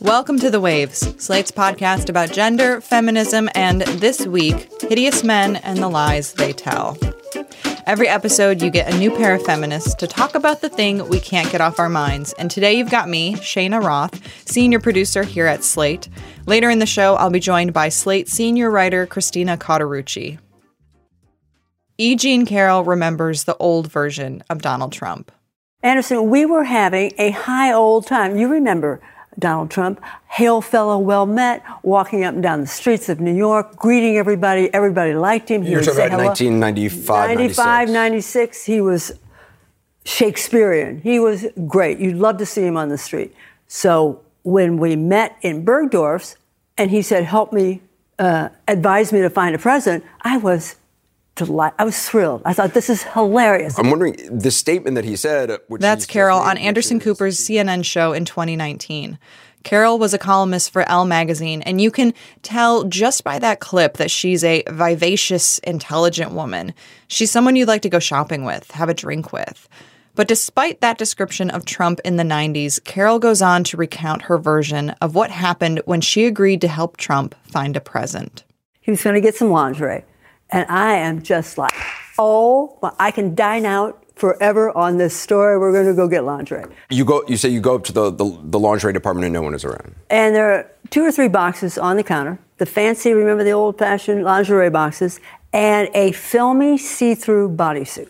Welcome to The Waves, Slate's podcast about gender, feminism, and this week, hideous men and the lies they tell. Every episode, you get a new pair of feminists to talk about the thing we can't get off our minds. And today you've got me, Shayna Roth, senior producer here at Slate. Later in the show, I'll be joined by Slate senior writer Christina Cauterucci. E. Jean Carroll remembers the old version of Donald Trump. Anderson, we were having a high old time. You remember Donald Trump, hail fellow, well met, walking up and down the streets of New York, greeting everybody. Everybody liked him. You're talking about 1995, 96. He was Shakespearean. He was great. You'd love to see him on the street. So when we met in Bergdorf's and he said, help me, advise me to find a president, I was delighted. I was thrilled. I thought, this is hilarious. I'm wondering, the statement that he said... That's Carroll on Anderson Cooper's CNN show in 2019. Carroll was a columnist for Elle magazine, and you can tell just by that clip that she's a vivacious, intelligent woman. She's someone you'd like to go shopping with, have a drink with. But despite that description of Trump in the 90s, Carroll goes on to recount her version of what happened when she agreed to help Trump find a present. He was going to get some lingerie. And I am just like, oh, I can dine out forever on this story. We're going to go get lingerie. You say you go up to the lingerie department and no one is around. And there are 2 or 3 boxes on the counter. The fancy, remember the old-fashioned lingerie boxes, and a filmy see-through bodysuit.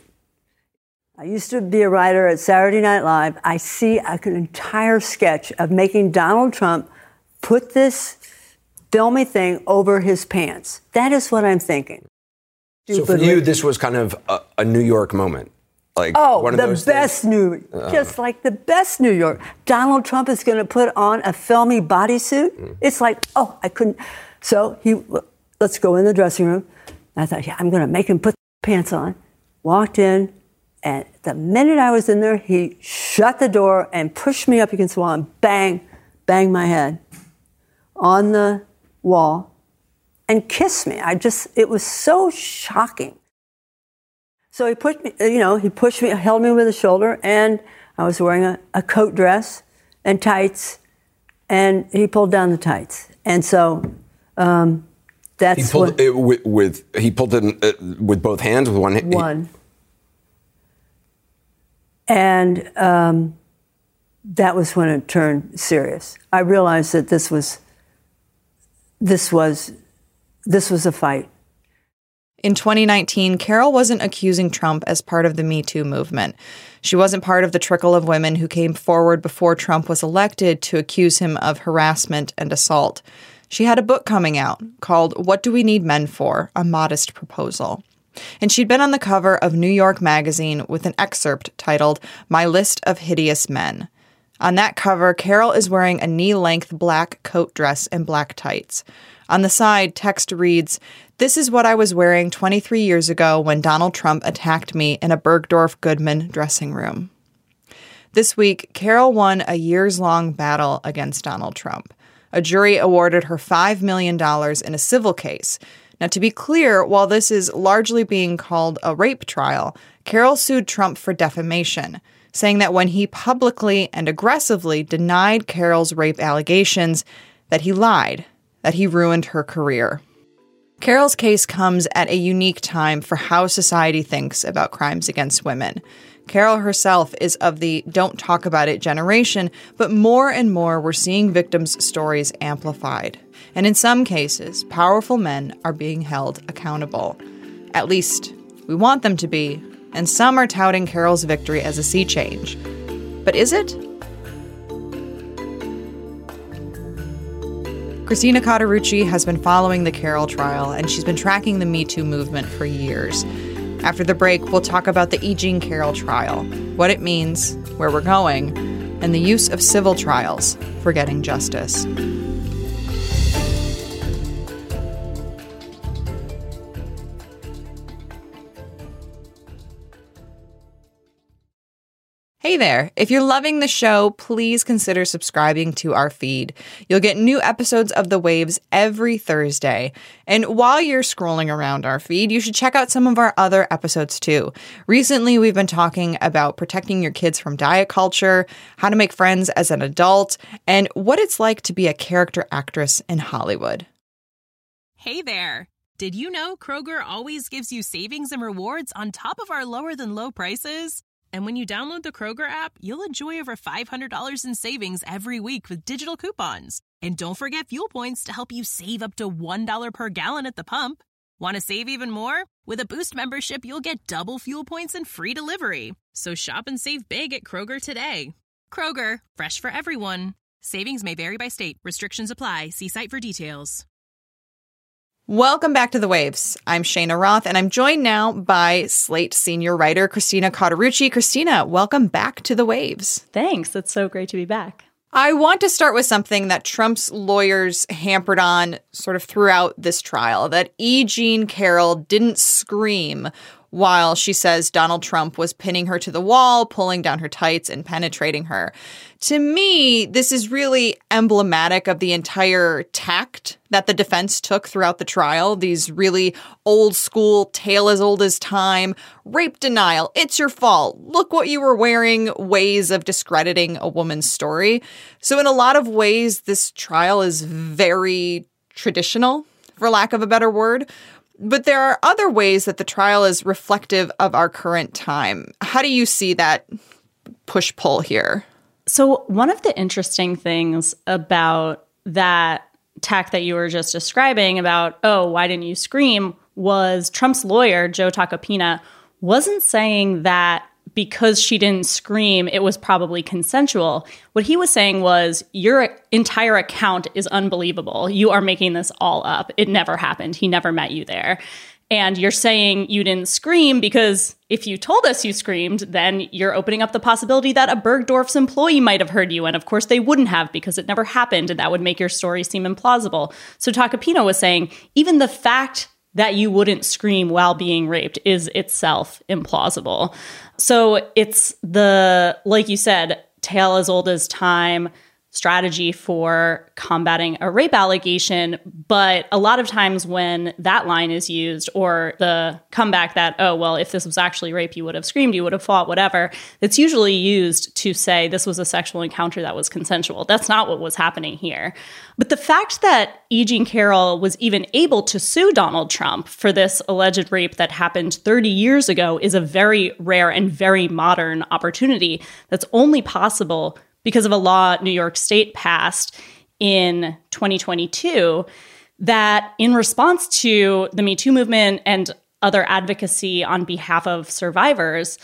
I used to be a writer at Saturday Night Live. I see an entire sketch of making Donald Trump put this filmy thing over his pants. That is what I'm thinking. So for you, this was kind of a New York moment? Like one of those best just like the best New York. Donald Trump is going to put on a filmy bodysuit. It's like, oh, I couldn't. So let's go in the dressing room. I thought, yeah, I'm going to make him put pants on. Walked in, and the minute I was in there, he shut the door and pushed me up against the wall and bang my head on the wall. And kissed me. It was so shocking. So he pushed me, held me with his shoulder, and I was wearing a coat dress and tights, and he pulled down the tights. And so that's he pulled it with both hands, with one hand? One. And that was when it turned serious. I realized that this was a fight. In 2019, Carroll wasn't accusing Trump as part of the Me Too movement. She wasn't part of the trickle of women who came forward before Trump was elected to accuse him of harassment and assault. She had a book coming out called What Do We Need Men For? A Modest Proposal. And she'd been on the cover of New York Magazine with an excerpt titled My List of Hideous Men. On that cover, Carroll is wearing a knee-length black coat dress and black tights. On the side, text reads, "This is what I was wearing 23 years ago when Donald Trump attacked me in a Bergdorf Goodman dressing room." This week, Carroll won a years-long battle against Donald Trump. A jury awarded her $5 million in a civil case. Now, to be clear, while this is largely being called a rape trial, Carroll sued Trump for defamation, saying that when he publicly and aggressively denied Carroll's rape allegations, that he lied, that he ruined her career. Carroll's case comes at a unique time for how society thinks about crimes against women. Carroll herself is of the don't talk about it generation, but more and more we're seeing victims' stories amplified. And in some cases, powerful men are being held accountable. At least, we want them to be, and some are touting Carroll's victory as a sea change. But is it? Christina Cauterucci has been following the Carroll trial, and she's been tracking the Me Too movement for years. After the break, we'll talk about the E. Jean Carroll trial, what it means, where we're going, and the use of civil trials for getting justice. Hey there. If you're loving the show, please consider subscribing to our feed. You'll get new episodes of The Waves every Thursday. And while you're scrolling around our feed, you should check out some of our other episodes too. Recently, we've been talking about protecting your kids from diet culture, how to make friends as an adult, and what it's like to be a character actress in Hollywood. Hey there. Did you know Kroger always gives you savings and rewards on top of our lower than low prices? And when you download the Kroger app, you'll enjoy over $500 in savings every week with digital coupons. And don't forget fuel points to help you save up to $1 per gallon at the pump. Want to save even more? With a Boost membership, you'll get double fuel points and free delivery. So shop and save big at Kroger today. Kroger, fresh for everyone. Savings may vary by state. Restrictions apply. See site for details. Welcome back to The Waves. I'm Shayna Roth, and I'm joined now by Slate senior writer Christina Cauterucci. Christina, welcome back to The Waves. Thanks. It's so great to be back. I want to start with something that Trump's lawyers hampered on sort of throughout this trial, that E. Jean Carroll didn't scream while she says Donald Trump was pinning her to the wall, pulling down her tights, and penetrating her. To me, this is really emblematic of the entire tact that the defense took throughout the trial. These really old school, tale as old as time, rape denial, it's your fault, look what you were wearing, ways of discrediting a woman's story. So in a lot of ways, this trial is very traditional, for lack of a better word. But there are other ways that the trial is reflective of our current time. How do you see that push-pull here? So one of the interesting things about that tack that you were just describing about, oh, why didn't you scream, was Trump's lawyer, Joe Tacopina, wasn't saying that because she didn't scream, it was probably consensual. What he was saying was, your entire account is unbelievable. You are making this all up. It never happened. He never met you there. And you're saying you didn't scream because if you told us you screamed, then you're opening up the possibility that a Bergdorf's employee might have heard you. And of course they wouldn't have, because it never happened. And that would make your story seem implausible. So Tacopina was saying, even the fact that you wouldn't scream while being raped is itself implausible. So it's the, like you said, tale as old as time strategy for combating a rape allegation. But a lot of times when that line is used, or the comeback that, oh, well, if this was actually rape, you would have screamed, you would have fought, whatever, it's usually used to say this was a sexual encounter that was consensual. That's not what was happening here. But the fact that E. Jean Carroll was even able to sue Donald Trump for this alleged rape that happened 30 years ago is a very rare and very modern opportunity that's only possible because of a law New York State passed in 2022 that, in response to the Me Too movement and other advocacy on behalf of survivors,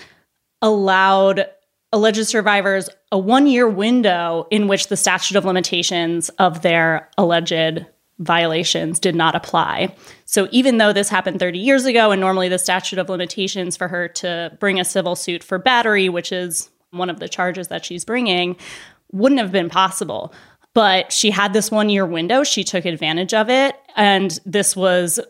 allowed alleged survivors a 1-year window in which the statute of limitations of their alleged violations did not apply. So even though this happened 30 years ago, and normally the statute of limitations for her to bring a civil suit for battery, which is one of the charges that she's bringing, wouldn't have been possible. But she had this 1-year window. She took advantage of it. And this was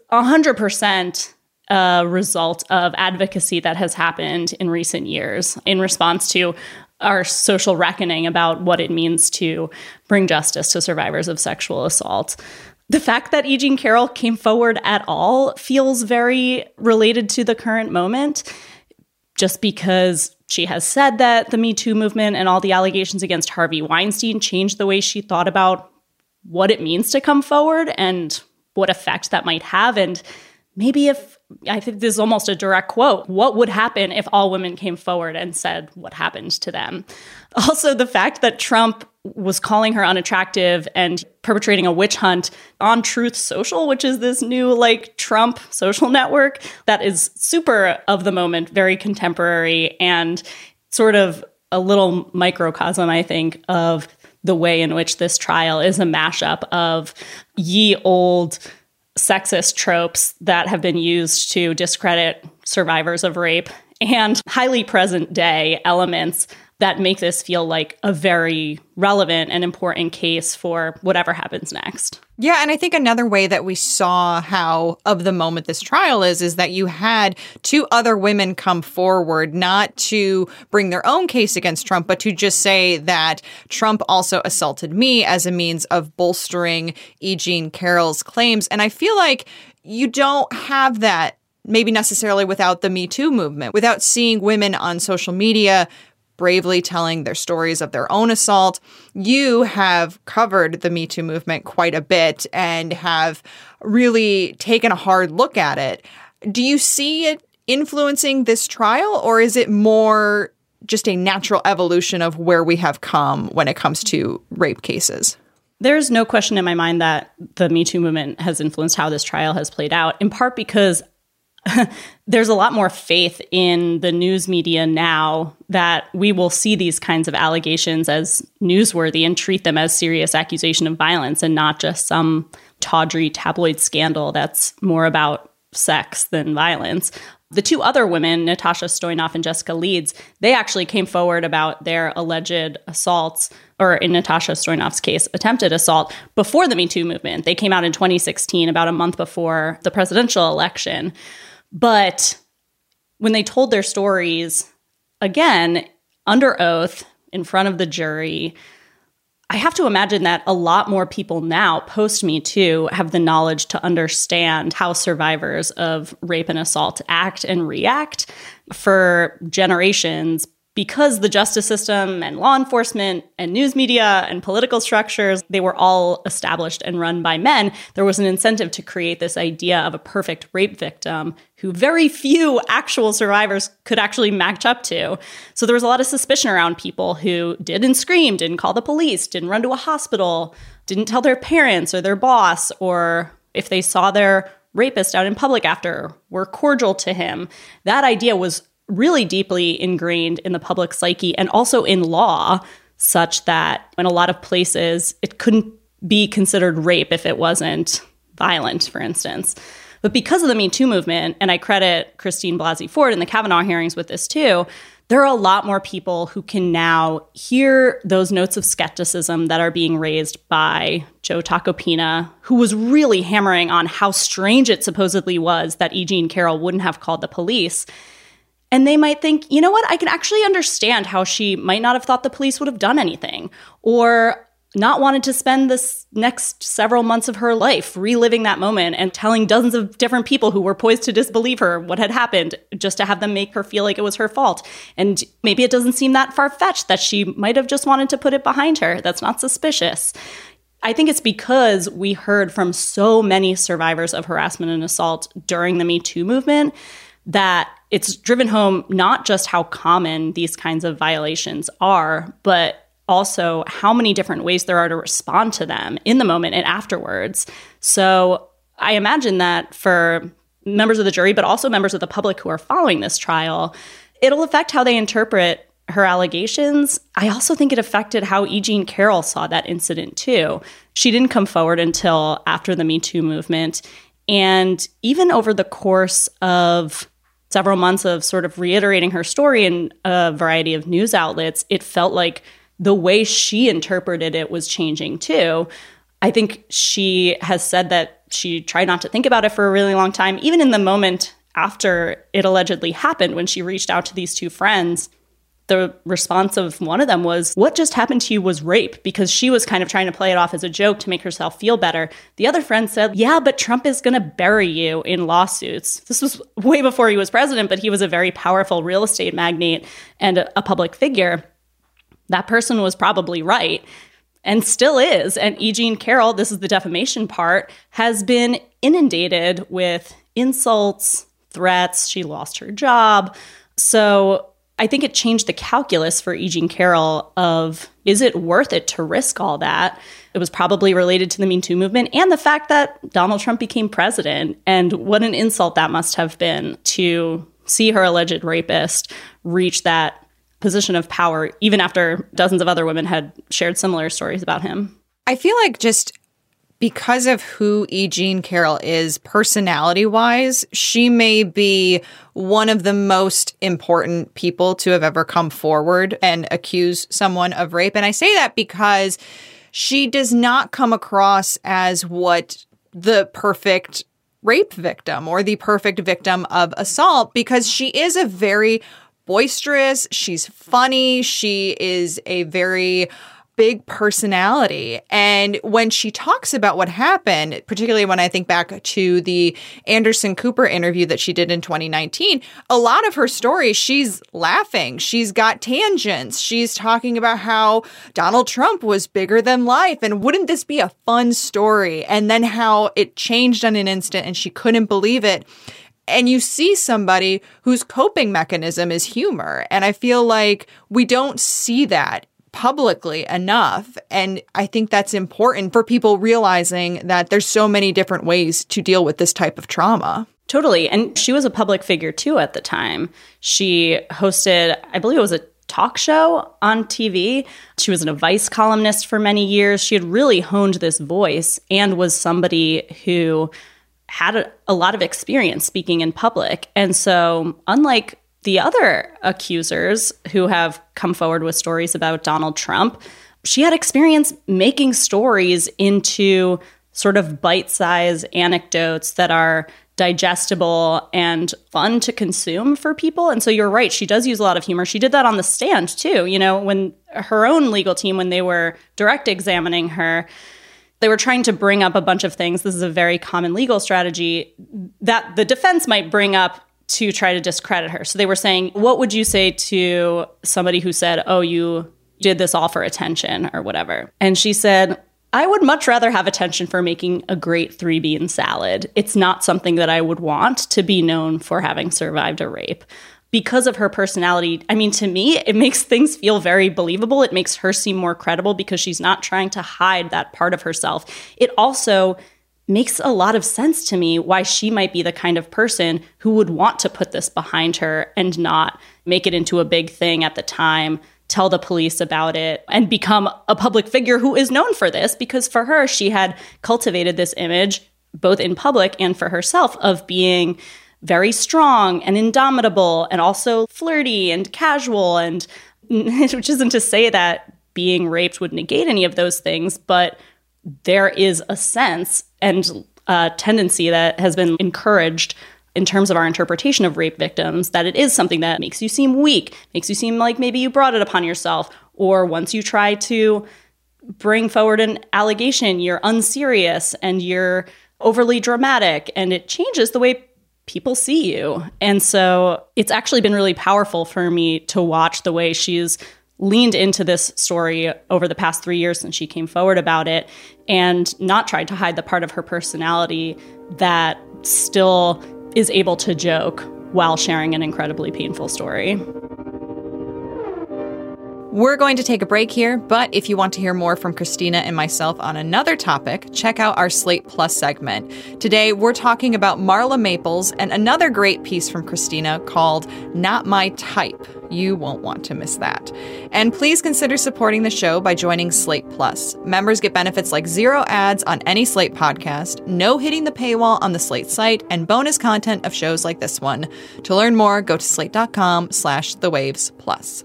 100% a result of advocacy that has happened in recent years in response to our social reckoning about what it means to bring justice to survivors of sexual assault. The fact that E. Jean Carroll came forward at all feels very related to the current moment, just because she has said that the Me Too movement and all the allegations against Harvey Weinstein changed the way she thought about what it means to come forward and what effect that might have. And maybe if, I think this is almost a direct quote, what would happen if all women came forward and said what happened to them? Also, the fact that Trump was calling her unattractive and perpetrating a witch hunt on Truth Social, which is this new Trump social network that is super of the moment, very contemporary, and sort of a little microcosm, I think, of the way in which this trial is a mashup of ye old sexist tropes that have been used to discredit survivors of rape and highly present day elements that make this feel like a very relevant and important case for whatever happens next. Yeah, and I think another way that we saw how of the moment this trial is that you had two other women come forward, not to bring their own case against Trump, but to just say that Trump also assaulted me as a means of bolstering E. Jean Carroll's claims. And I feel like you don't have that maybe necessarily without the Me Too movement, without seeing women on social media bravely telling their stories of their own assault. You have covered the Me Too movement quite a bit and have really taken a hard look at it. Do you see it influencing this trial, or is it more just a natural evolution of where we have come when it comes to rape cases? There's no question in my mind that the Me Too movement has influenced how this trial has played out, in part because there's a lot more faith in the news media now that we will see these kinds of allegations as newsworthy and treat them as serious accusation of violence and not just some tawdry tabloid scandal that's more about sex than violence. The two other women, Natasha Stoynoff and Jessica Leeds, they actually came forward about their alleged assaults, or in Natasha Stoynoff's case, attempted assault, before the Me Too movement. They came out in 2016, about a month before the presidential election. But when they told their stories, again, under oath, in front of the jury, I have to imagine that a lot more people now, post-Me Too, have the knowledge to understand how survivors of rape and assault act and react. For generations, because the justice system and law enforcement and news media and political structures, they were all established and run by men, there was an incentive to create this idea of a perfect rape victim who very few actual survivors could actually match up to. So there was a lot of suspicion around people who didn't scream, didn't call the police, didn't run to a hospital, didn't tell their parents or their boss, or if they saw their rapist out in public after, were cordial to him. That idea was really deeply ingrained in the public psyche and also in law, such that in a lot of places it couldn't be considered rape if it wasn't violent, for instance. But because of the Me Too movement, and I credit Christine Blasey Ford in the Kavanaugh hearings with this too, there are a lot more people who can now hear those notes of skepticism that are being raised by Joe Tacopina, who was really hammering on how strange it supposedly was that E. Jean Carroll wouldn't have called the police. And they might think, you know what, I can actually understand how she might not have thought the police would have done anything, or not wanted to spend this next several months of her life reliving that moment and telling dozens of different people who were poised to disbelieve her what had happened, just to have them make her feel like it was her fault. And maybe it doesn't seem that far-fetched that she might have just wanted to put it behind her. That's not suspicious. I think it's because we heard from so many survivors of harassment and assault during the Me Too movement that it's driven home not just how common these kinds of violations are, but also how many different ways there are to respond to them in the moment and afterwards. So I imagine that for members of the jury, but also members of the public who are following this trial, it'll affect how they interpret her allegations. I also think it affected how E. Jean Carroll saw that incident too. She didn't come forward until after the Me Too movement. And even over the course of several months of sort of reiterating her story in a variety of news outlets, it felt like the way she interpreted it was changing too. I think she has said that she tried not to think about it for a really long time. Even in the moment after it allegedly happened, when she reached out to these two friends, the response of one of them was, "What just happened to you was rape," because she was kind of trying to play it off as a joke to make herself feel better. The other friend said, "Yeah, but Trump is going to bury you in lawsuits." This was way before he was president, but he was a very powerful real estate magnate and a public figure. That person was probably right and still is. And E. Jean Carroll, this is the defamation part, has been inundated with insults, threats. She lost her job. So I think it changed the calculus for E. Jean Carroll of, is it worth it to risk all that? It was probably related to the Me Too movement and the fact that Donald Trump became president, and what an insult that must have been to see her alleged rapist reach that position of power, even after dozens of other women had shared similar stories about him. I feel like just because of who E. Jean Carroll is personality-wise, she may be one of the most important people to have ever come forward and accuse someone of rape. And I say that because she does not come across as what the perfect rape victim or the perfect victim of assault, because she is a very boisterous, she's funny, she is a very big personality. And when she talks about what happened, particularly when I think back to the Anderson Cooper interview that she did in 2019, a lot of her story, she's laughing. She's got tangents. She's talking about how Donald Trump was bigger than life. And wouldn't this be a fun story? And then how it changed on an instant and she couldn't believe it. And you see somebody whose coping mechanism is humor. And I feel like we don't see that publicly enough. And I think that's important for people realizing that there's so many different ways to deal with this type of trauma. Totally. And she was a public figure too at the time. She hosted, I believe it was a talk show on TV. She was a Vice columnist for many years. She had really honed this voice and was somebody who had a lot of experience speaking in public. And so unlike the other accusers who have come forward with stories about Donald Trump, she had experience making stories into sort of bite-sized anecdotes that are digestible and fun to consume for people. And so you're right, she does use a lot of humor. She did that on the stand too. You know, when her own legal team, when they were direct examining her, they were trying to bring up a bunch of things. This is a very common legal strategy that the defense might bring up to try to discredit her. So they were saying, what would you say to somebody who said, oh, you did this all for attention or whatever? And she said, I would much rather have attention for making a great 3-bean salad. It's not something that I would want to be known for having survived a rape. Because of her personality, I mean, to me, it makes things feel very believable. It makes her seem more credible because she's not trying to hide that part of herself. It also makes a lot of sense to me why she might be the kind of person who would want to put this behind her and not make it into a big thing at the time, tell the police about it, and become a public figure who is known for this. Because for her, she had cultivated this image, both in public and for herself, of being very strong and indomitable and also flirty and casual. And which isn't to say that being raped would negate any of those things, but there is a sense and a tendency that has been encouraged in terms of our interpretation of rape victims, that it is something that makes you seem weak, makes you seem like maybe you brought it upon yourself, or once you try to bring forward an allegation, you're unserious and you're overly dramatic, and it changes the way people see you. And so it's actually been really powerful for me to watch the way she's leaned into this story over the past 3 years since she came forward about it, and not tried to hide the part of her personality that still is able to joke while sharing an incredibly painful story. We're going to take a break here, but if you want to hear more from Christina and myself on another topic, check out our Slate Plus segment. Today, we're talking about Marla Maples and another great piece from Christina called Not My Type. You won't want to miss that. And please consider supporting the show by joining Slate Plus. Members get benefits like 0 ads on any Slate podcast, no hitting the paywall on the Slate site, and bonus content of shows like this one. To learn more, go to slate.com/thewavesplus.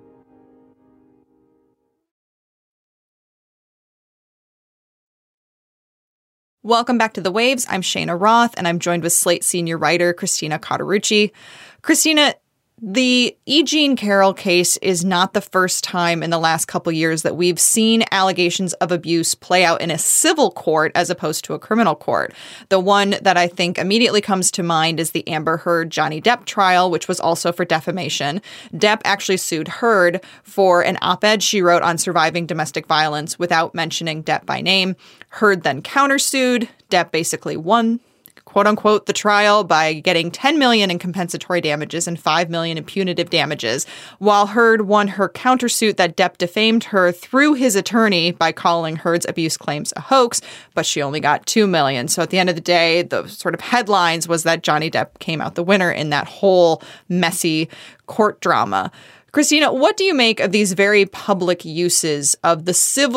Welcome back to The Waves. I'm Shayna Roth, and I'm joined with Slate senior writer Christina Cauterucci. Christina, the E. Jean Carroll case is not the first time in the last couple years that we've seen allegations of abuse play out in a civil court as opposed to a criminal court. The one that I think immediately comes to mind is the Amber Heard-Johnny Depp trial, which was also for defamation. Depp actually sued Heard for an op-ed she wrote on surviving domestic violence without mentioning Depp by name. Heard then countersued. Depp basically won, quote unquote, the trial by getting $10 million in compensatory damages and $5 million in punitive damages, while Heard won her countersuit that Depp defamed her through his attorney by calling Heard's abuse claims a hoax, but she only got $2 million. So at the end of the day, the sort of headlines was that Johnny Depp came out the winner in that whole messy court drama. Christina, what do you make of these very public uses of the civil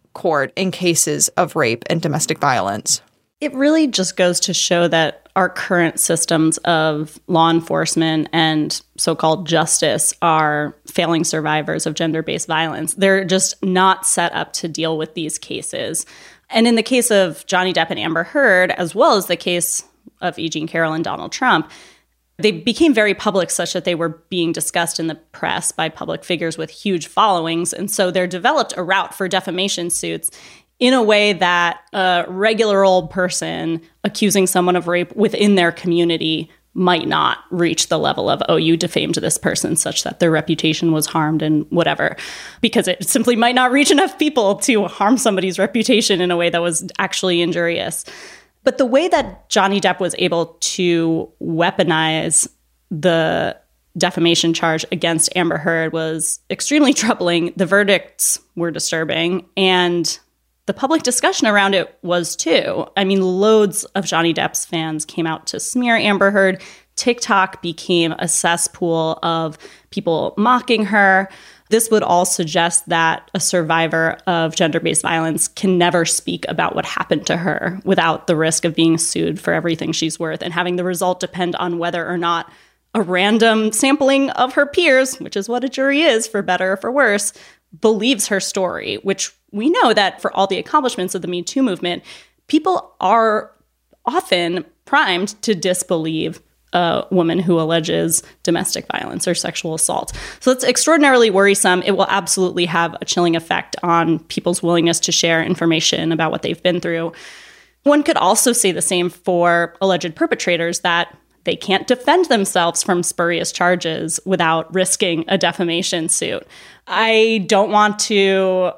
court in cases of rape and domestic violence. It really just goes to show that our current systems of law enforcement and so-called justice are failing survivors of gender-based violence. They're just not set up to deal with these cases. And in the case of Johnny Depp and Amber Heard, as well as the case of E. Jean Carroll and Donald Trump, they became very public such that they were being discussed in the press by public figures with huge followings. And so there developed a route for defamation suits in a way that a regular old person accusing someone of rape within their community might not reach the level of, oh, you defamed this person such that their reputation was harmed and whatever, because it simply might not reach enough people to harm somebody's reputation in a way that was actually injurious. But the way that Johnny Depp was able to weaponize the defamation charge against Amber Heard was extremely troubling. The verdicts were disturbing, and the public discussion around it was too. I mean, loads of Johnny Depp's fans came out to smear Amber Heard. TikTok became a cesspool of people mocking her. This would all suggest that a survivor of gender-based violence can never speak about what happened to her without the risk of being sued for everything she's worth and having the result depend on whether or not a random sampling of her peers, which is what a jury is, for better or for worse, believes her story, which we know that for all the accomplishments of the Me Too movement, people are often primed to disbelieve a woman who alleges domestic violence or sexual assault. So it's extraordinarily worrisome. It will absolutely have a chilling effect on people's willingness to share information about what they've been through. One could also say the same for alleged perpetrators, that they can't defend themselves from spurious charges without risking a defamation suit. I don't want to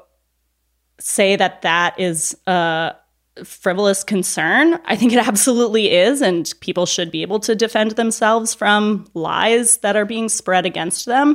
say that that is a frivolous concern. I think it absolutely is, and people should be able to defend themselves from lies that are being spread against them.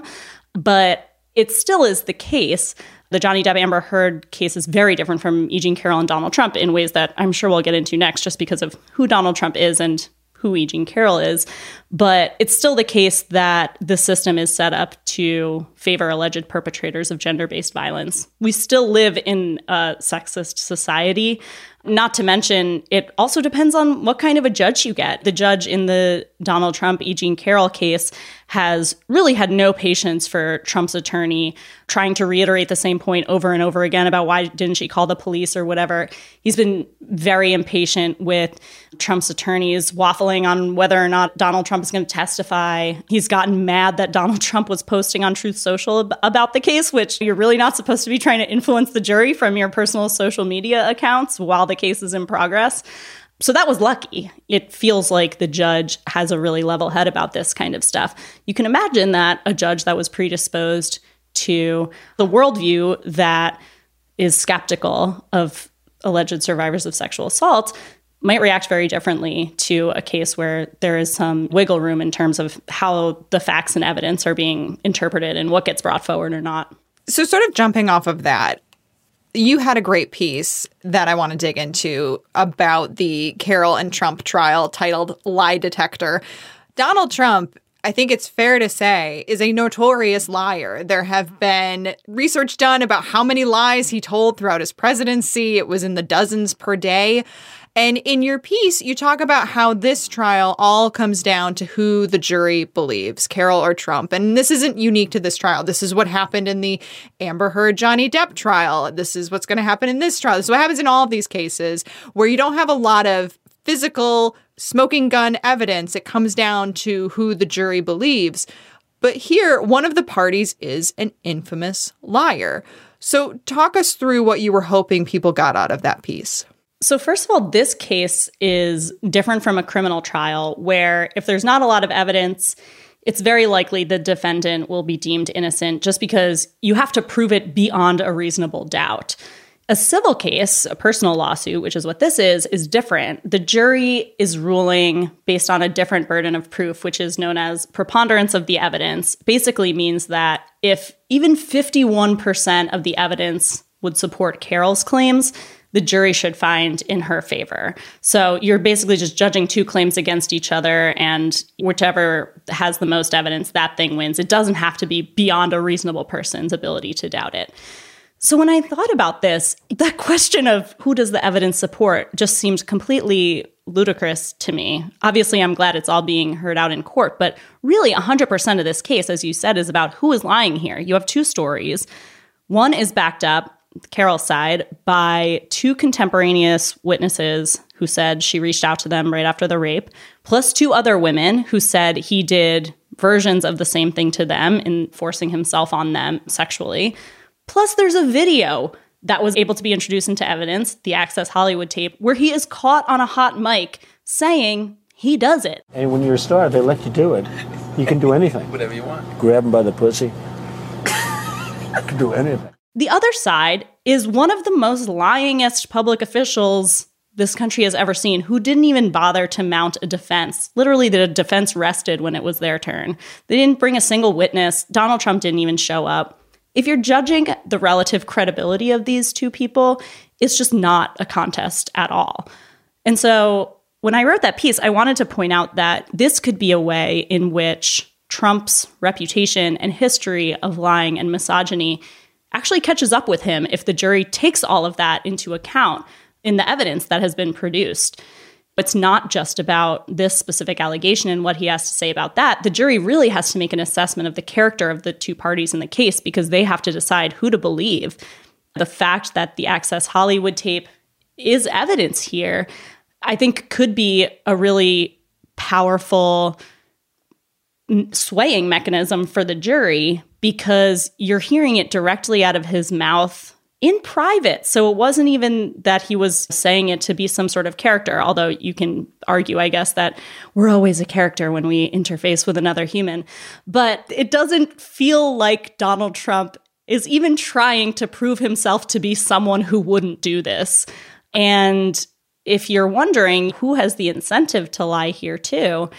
But it still is the case. The Johnny Depp Amber Heard case is very different from E. Jean Carroll and Donald Trump in ways that I'm sure we'll get into next, just because of who Donald Trump is and who E. Jean Carroll is. But it's still the case that the system is set up to favor alleged perpetrators of gender-based violence. We still live in a sexist society. Not to mention, it also depends on what kind of a judge you get. The judge in the Donald Trump, E. Jean Carroll case has really had no patience for Trump's attorney trying to reiterate the same point over and over again about why didn't she call the police or whatever. He's been very impatient with Trump's attorneys waffling on whether or not Donald Trump is going to testify. He's gotten mad that Donald Trump was posting on Truth Social about the case, which you're really not supposed to be trying to influence the jury from your personal social media accounts while the case is in progress. So that was lucky. It feels like the judge has a really level head about this kind of stuff. You can imagine that a judge that was predisposed to the worldview that is skeptical of alleged survivors of sexual assault might react very differently to a case where there is some wiggle room in terms of how the facts and evidence are being interpreted and what gets brought forward or not. So sort of jumping off of that, you had a great piece that I want to dig into about the Carroll and Trump trial titled Lie Detector. Donald Trump, I think it's fair to say, is a notorious liar. There have been research done about how many lies he told throughout his presidency. It was in the dozens per day. And in your piece, you talk about how this trial all comes down to who the jury believes, Carroll or Trump. And this isn't unique to this trial. This is what happened in the Amber Heard Johnny Depp trial. This is what's going to happen in this trial. This is what happens in all of these cases where you don't have a lot of physical smoking gun evidence. It comes down to who the jury believes. But here, one of the parties is an infamous liar. So talk us through what you were hoping people got out of that piece. So first of all, this case is different from a criminal trial where if there's not a lot of evidence, it's very likely the defendant will be deemed innocent just because you have to prove it beyond a reasonable doubt. A civil case, a personal lawsuit, which is what this is different. The jury is ruling based on a different burden of proof, which is known as preponderance of the evidence. Basically means that if even 51% of the evidence would support Carroll's claims, the jury should find in her favor. So you're basically just judging two claims against each other, and whichever has the most evidence, that thing wins. It doesn't have to be beyond a reasonable person's ability to doubt it. So when I thought about this, that question of who does the evidence support just seemed completely ludicrous to me. Obviously, I'm glad it's all being heard out in court, but really 100% of this case, as you said, is about who is lying here. You have two stories. One is backed up, Carol's side, by two contemporaneous witnesses who said she reached out to them right after the rape, plus two other women who said he did versions of the same thing to them in forcing himself on them sexually. Plus, there's a video that was able to be introduced into evidence, the Access Hollywood tape, where he is caught on a hot mic saying he does it. And when you're a star, they let you do it. You can do anything. Whatever you want. Grab him by the pussy. You can do anything. The other side is one of the most lyingest public officials this country has ever seen, who didn't even bother to mount a defense. Literally, the defense rested when it was their turn. They didn't bring a single witness. Donald Trump didn't even show up. If you're judging the relative credibility of these two people, it's just not a contest at all. And so when I wrote that piece, I wanted to point out that this could be a way in which Trump's reputation and history of lying and misogyny actually catches up with him if the jury takes all of that into account in the evidence that has been produced. It's not just about this specific allegation and what he has to say about that. The jury really has to make an assessment of the character of the two parties in the case because they have to decide who to believe. The fact that the Access Hollywood tape is evidence here, I think could be a really powerful swaying mechanism for the jury because you're hearing it directly out of his mouth in private. So it wasn't even that he was saying it to be some sort of character, although you can argue, I guess, that we're always a character when we interface with another human. But it doesn't feel like Donald Trump is even trying to prove himself to be someone who wouldn't do this. And if you're wondering who has the incentive to lie here too,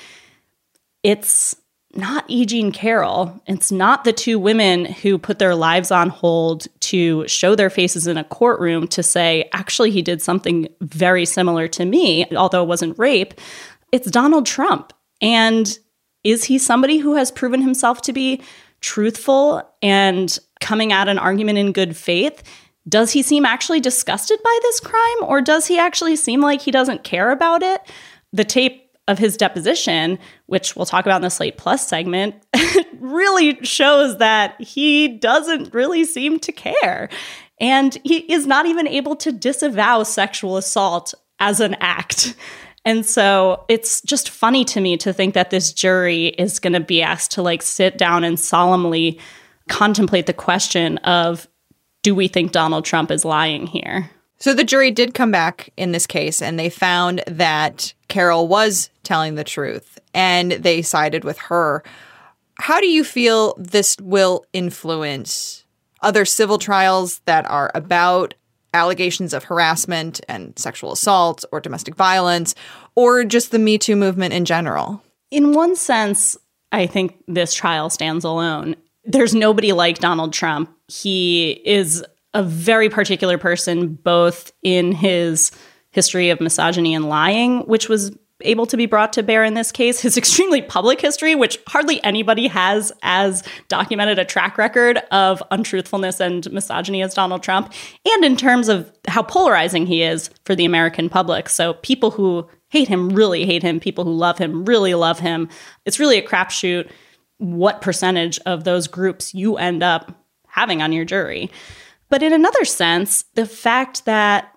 it's not E. Jean Carroll. It's not the two women who put their lives on hold to show their faces in a courtroom to say, actually, he did something very similar to me, although it wasn't rape. It's Donald Trump. And is he somebody who has proven himself to be truthful and coming at an argument in good faith? Does he seem actually disgusted by this crime, or does he actually seem like he doesn't care about it? The tape of his deposition, which we'll talk about in the Slate Plus segment, really shows that he doesn't really seem to care. And he is not even able to disavow sexual assault as an act. And so it's just funny to me to think that this jury is going to be asked to sit down and solemnly contemplate the question of, do we think Donald Trump is lying here? So the jury did come back in this case, and they found that Carol was telling the truth, and they sided with her. How do you feel this will influence other civil trials that are about allegations of harassment and sexual assault or domestic violence, or just the Me Too movement in general? In one sense, I think this trial stands alone. There's nobody like Donald Trump. He is a very particular person, both in his history of misogyny and lying, which was able to be brought to bear in this case, his extremely public history, which hardly anybody has as documented a track record of untruthfulness and misogyny as Donald Trump, and in terms of how polarizing he is for the American public. So people who hate him really hate him. People who love him really love him. It's really a crapshoot what percentage of those groups you end up having on your jury. But in another sense, the fact that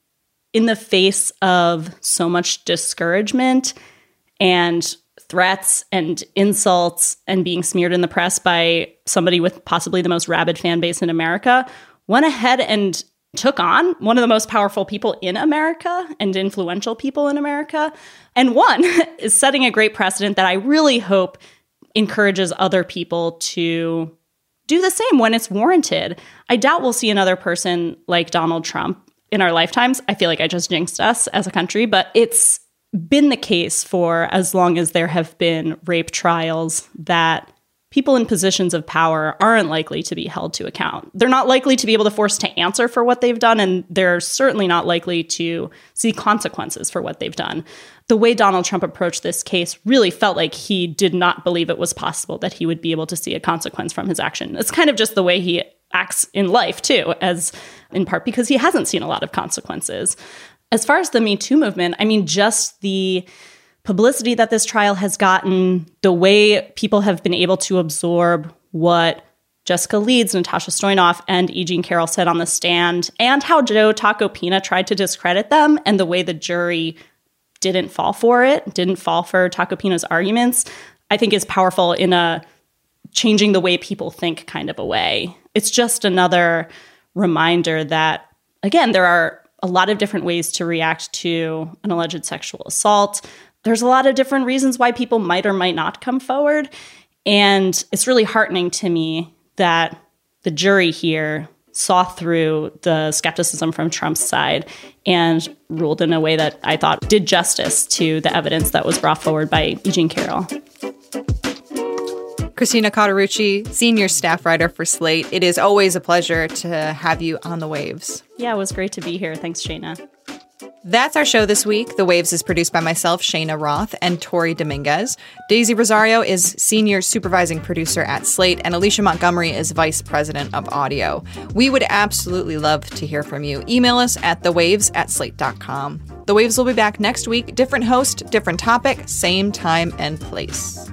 in the face of so much discouragement and threats and insults and being smeared in the press by somebody with possibly the most rabid fan base in America, went ahead and took on one of the most powerful people in America and influential people in America. And one is setting a great precedent that I really hope encourages other people to do the same when it's warranted. I doubt we'll see another person like Donald Trump in our lifetimes. I feel like I just jinxed us as a country, but it's been the case for as long as there have been rape trials that people in positions of power aren't likely to be held to account. They're not likely to be able to force to answer for what they've done, and they're certainly not likely to see consequences for what they've done. the way Donald Trump approached this case really felt like he did not believe it was possible that he would be able to see a consequence from his action. It's kind of just the way he acts in life, too, as in part because he hasn't seen a lot of consequences. As far as the Me Too movement, I mean, just the publicity that this trial has gotten, the way people have been able to absorb what Jessica Leeds, Natasha Stoynoff, and E. Jean Carroll said on the stand, and how Joe Tacopina tried to discredit them, and the way the jury didn't fall for it, didn't fall for Tacopina's arguments, I think is powerful in a changing the way people think kind of a way. It's just another reminder that, again, there are a lot of different ways to react to an alleged sexual assault. There's a lot of different reasons why people might or might not come forward. And it's really heartening to me that the jury here saw through the skepticism from Trump's side and ruled in a way that I thought did justice to the evidence that was brought forward by E. Jean Carroll. Christina Cauterucci, senior staff writer for Slate. It is always a pleasure to have you on The Waves. Yeah, it was great to be here. Thanks, Shayna. That's our show this week. The Waves is produced by myself, Shayna Roth, and Tori Dominguez. Daisy Rosario is senior supervising producer at Slate, and Alicia Montgomery is vice president of audio. We would absolutely love to hear from you. Email us at thewaves@slate.com. The Waves will be back next week. Different host, different topic, same time and place.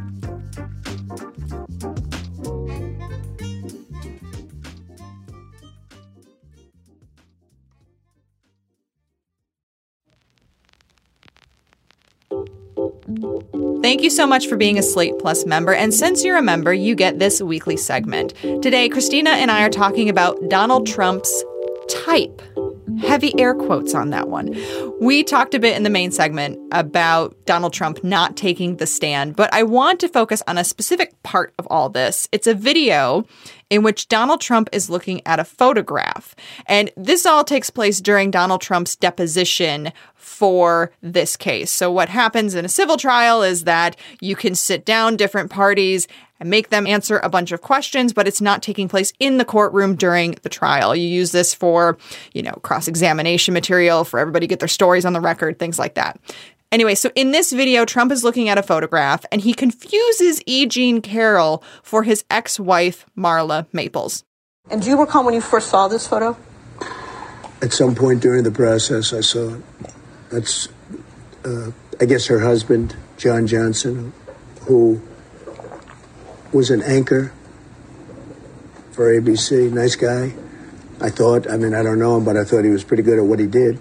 Thank you so much for being a Slate Plus member. And since you're a member, you get this weekly segment. Today, Christina and I are talking about Donald Trump's type. Heavy air quotes on that one. We talked a bit in the main segment about Donald Trump not taking the stand, but I want to focus on a specific part of all this. It's a video in which Donald Trump is looking at a photograph. And this all takes place during Donald Trump's deposition for this case. So what happens in a civil trial is that you can sit down different parties and make them answer a bunch of questions, but it's not taking place in the courtroom during the trial. You use this for, cross-examination material, for everybody to get their stories on the record, things like that. Anyway, so in this video, Trump is looking at a photograph and he confuses E. Jean Carroll for his ex-wife, Marla Maples. And do you recall when you first saw this photo? At some point during the process, I saw it. That's, I guess, her husband, John Johnson, who was an anchor for ABC. Nice guy. I thought, I don't know him, but I thought he was pretty good at what he did.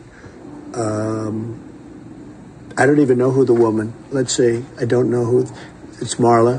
I don't even know who the woman, let's see, I don't know who, it's Marla.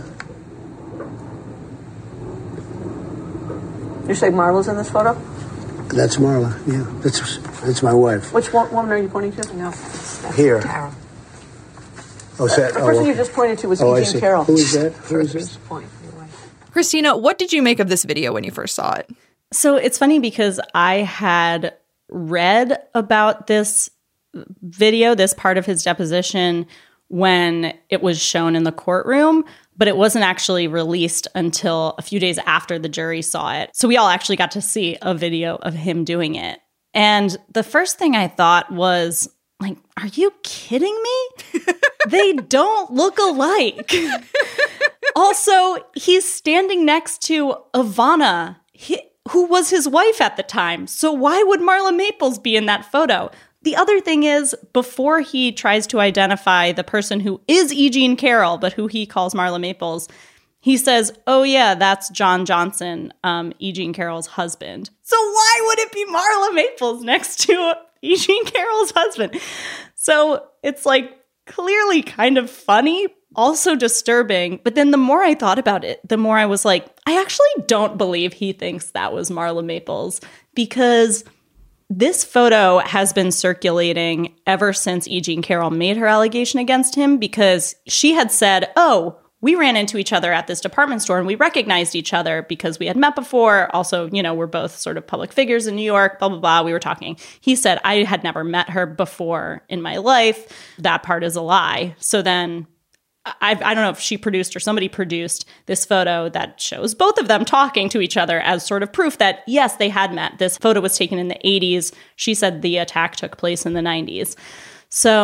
You say Marla's in this photo? That's Marla, yeah, that's my wife. Which woman are you pointing to? No. Here. Carol. Oh, is that, the person you just pointed to was E. Jean Carroll. Who is that? Who is this? Christina, what did you make of this video when you first saw it? So it's funny because I had read about this video, this part of his deposition, when it was shown in the courtroom, but it wasn't actually released until a few days after the jury saw it. So we all actually got to see a video of him doing it. And the first thing I thought was, are you kidding me? They don't look alike. Also, he's standing next to Ivana, who was his wife at the time. So why would Marla Maples be in that photo? The other thing is, before he tries to identify the person who is E. Jean Carroll, but who he calls Marla Maples, he says, oh yeah, that's John Johnson, E. Jean Carroll's husband. So why would it be Marla Maples next to E. Jean Carroll's husband? So it's clearly kind of funny, also disturbing. But then the more I thought about it, the more I was like, I actually don't believe he thinks that was Marla Maples, because this photo has been circulating ever since E. Jean Carroll made her allegation against him, because she had said, oh, we ran into each other at this department store and we recognized each other because we had met before. Also, we're both sort of public figures in New York, blah, blah, blah. We were talking. He said, I had never met her before in my life. That part is a lie. So then I don't know if she produced or somebody produced this photo that shows both of them talking to each other as sort of proof that, yes, they had met. This photo was taken in the 80s. She said the attack took place in the 90s. So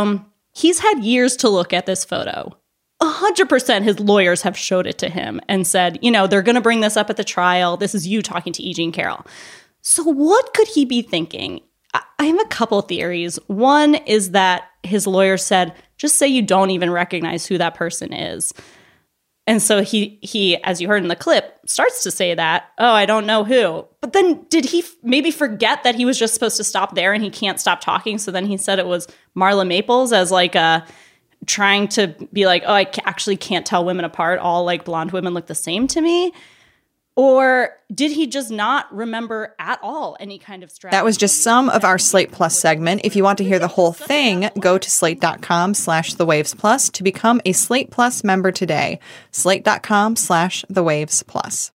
He's had years to look at this photo. 100% his lawyers have showed it to him and said, they're going to bring this up at the trial. This is you talking to E. Jean Carroll. So what could he be thinking? I have a couple theories. One is that his lawyer said, just say you don't even recognize who that person is. And so he, as you heard in the clip, starts to say that, oh, I don't know who. But then did he maybe forget that he was just supposed to stop there and he can't stop talking? So then he said it was Marla Maples as like trying to be like, oh, I actually can't tell women apart. All like blonde women look the same to me. Or did he just not remember at all any kind of strategy? That was just some of our Slate Plus segment. If you want to hear the whole thing, go to slate.com/thewavesplus to become a Slate Plus member today. Slate.com/thewavesplus.